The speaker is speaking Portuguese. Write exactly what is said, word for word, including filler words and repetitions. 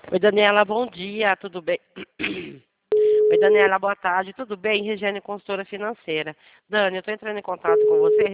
Oi, Daniela, bom dia, tudo bem? Oi, Daniela, boa tarde, tudo bem? Regiane, consultora financeira. Dani, eu estou entrando em contato com você